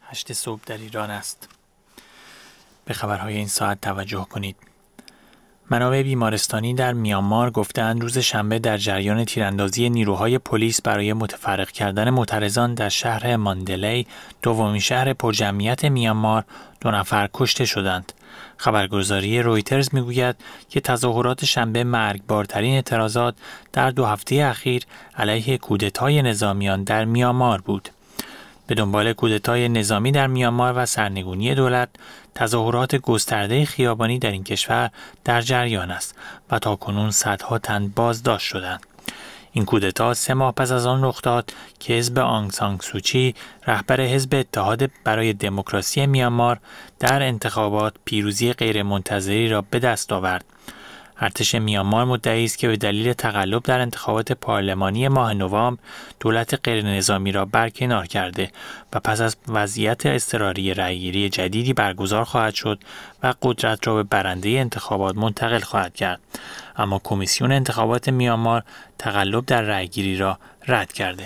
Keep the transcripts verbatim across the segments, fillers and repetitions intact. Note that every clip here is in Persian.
هشت صبح در ایران است. به خبرهای این ساعت توجه کنید. منابع بیمارستانی در میانمار گفتند روز شنبه در جریان تیراندازی نیروهای پلیس برای متفرق کردن معترضان در شهر ماندلی، دومین شهر پرجمعیت میانمار، دو نفر کشته شدند. خبرگزاری رویترز میگوید که تظاهرات شنبه مرگبارترین اعتراضات در دو هفته اخیر علیه کودتای نظامیان در میانمار بود. به دنبال کودتای نظامی در میانمار و سرنگونی دولت، تظاهرات گسترده خیابانی در این کشور در جریان است و تاکنون صدها تن بازداشت شدند. این کودتا سه ماه پس از آن رخ داد که حزب آنگ سان سو چی، رهبر حزب اتحاد برای دموکراسی میانمار، در انتخابات پیروزی غیرمنتظری را به دست آورد. ارتش میانمار مدعی است که به دلیل تقلب در انتخابات پارلمانی ماه نوامبر دولت غیرنظامی را برکنار کرده و پس از وضعیت اضطراری رأیگیری جدیدی برگزار خواهد شد و قدرت را به برنده انتخابات منتقل خواهد کرد. اما کمیسیون انتخابات میانمار تقلب در رأیگیری را رد کرده.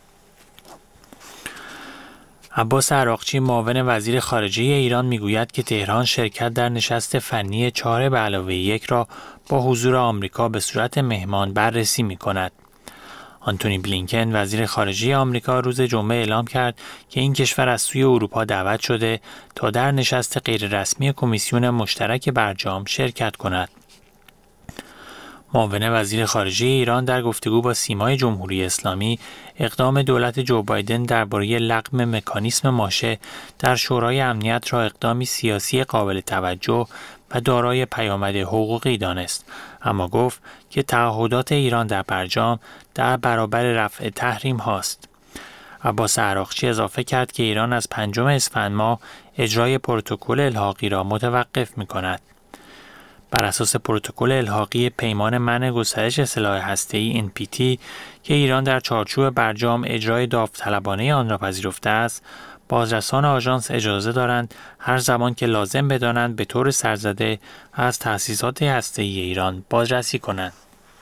عباس عراقچی، معاون وزیر خارجه ایران، میگوید که تهران شرکت در نشست فنی چهار به علاوه یک را با حضور آمریکا به صورت مهمان بررسی می کند. آنتونی بلینکن، وزیر خارجه آمریکا، روز جمعه اعلام کرد که این کشور از سوی اروپا دعوت شده تا در نشست غیررسمی کمیسیون مشترک برجام شرکت کند. معاون وزیر خارجه ایران در گفتگو با سیمای جمهوری اسلامی اقدام دولت جو بایدن درباره لغو مکانیسم ماشه در شورای امنیت را اقدامی سیاسی قابل توجه و دارای پیامد حقوقی دانست، اما گفت که تعهدات ایران در برجام در برابر رفع تحریم هاست. عباس عراقچی اضافه کرد که ایران از پنجم اسفند ماه اجرای پروتکل الحاقی را متوقف می کند. بر اساس پروتکل الحاقی پیمان منع گسترش سلاح هسته‌ای ان پی تی که ایران در چارچوب برجام اجرای داوطلبانه آن را پذیرفته است، بازرسان آژانس اجازه دارند هر زمان که لازم بدانند به طور سرزده از تأسیسات هسته‌ای ایران بازرسی کنند.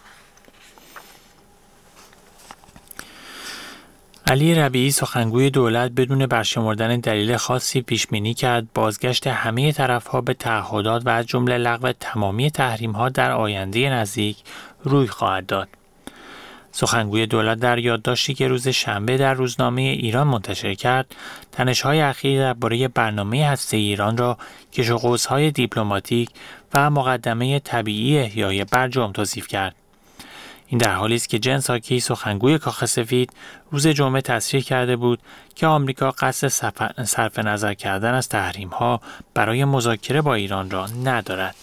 علی ربیعی، سخنگوی دولت، بدون برشمردن دلیل خاصی پیش‌بینی کرد بازگشت همه طرف‌ها به تعهدات و از جمله لغو تمامی تحریم‌ها در آینده نزدیک روی خواهد داد. سخنگوی دولت در یادداشتی که روز شنبه در روزنامه ایران منتشر کرد، تنش‌های اخیر درباره برنامه هسته‌ای ایران را کش و قوس‌های دیپلماتیک و مقدمه طبیعی احیای برجام توصیف کرد. این در حالی است که جن ساکی، سخنگوی کاخ سفید، روز جمعه تصریح کرده بود که آمریکا قصد صرف نظر کردن از تحریم‌ها برای مذاکره با ایران را ندارد.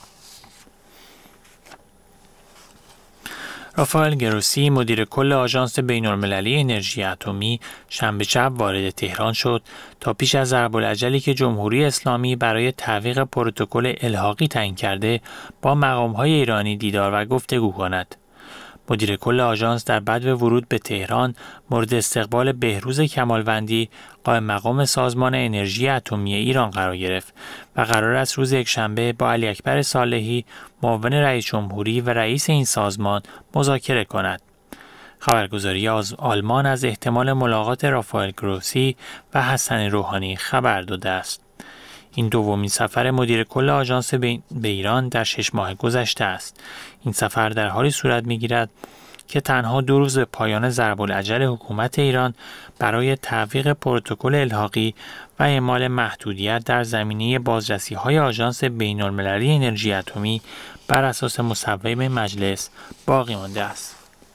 رافائل گروسی، مدیر کل آژانس بین‌المللی انرژی اتمی، شنبه شب وارد تهران شد تا پیش از ضرب‌الاجلی که جمهوری اسلامی برای تعویق پروتکل الحاقی تعیین کرده با مقام‌های ایرانی دیدار و گفتگو کند. مدیر کل آژانس در بدو ورود به تهران مورد استقبال بهروز کمالوندی، قائم مقام سازمان انرژی اتمی ایران قرار گرفت و قرار است روز یکشنبه با علی اکبر صالحی، معاون رئیس جمهوری و رئیس این سازمان مذاکره کند. خبرگزاری از آلمان از احتمال ملاقات رافائل گروسی و حسن روحانی خبر داده است. این دومین سفر مدیر کل آژانس به ایران در شش ماه گذشته است. این سفر در حالی صورت می‌گیرد که تنها دو روز به پایان ضرب‌الاجل حکومت ایران برای تعویق پروتکل الحاقی و اعمال محدودیت در زمینه بازرسی‌های آژانس بین‌المللی انرژی اتمی بر اساس مصوبه مجلس باقی مانده است.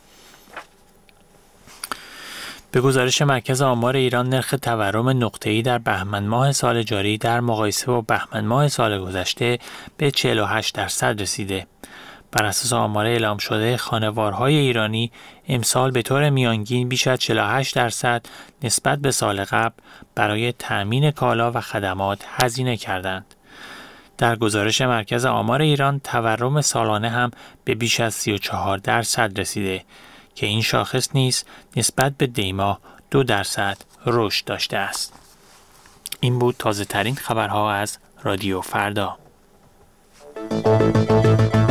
به گزارش مرکز آمار ایران، نرخ تورم نقطه‌ای در بهمن ماه سال جاری در مقایسه با بهمن ماه سال گذشته به چهل و هشت درصد رسیده. بر اساس آمار اعلام شده، خانوارهای ایرانی امسال به طور میانگین بیش از چهل و هشت درصد نسبت به سال قبل برای تأمین کالا و خدمات هزینه کردند. در گزارش مرکز آمار ایران، تورم سالانه هم به بیش از سی و چهار درصد رسیده که این شاخص نیز نسبت به دی‌ماه دو درصد رشد داشته است. این بود تازه ترین خبرها از رادیو فردا.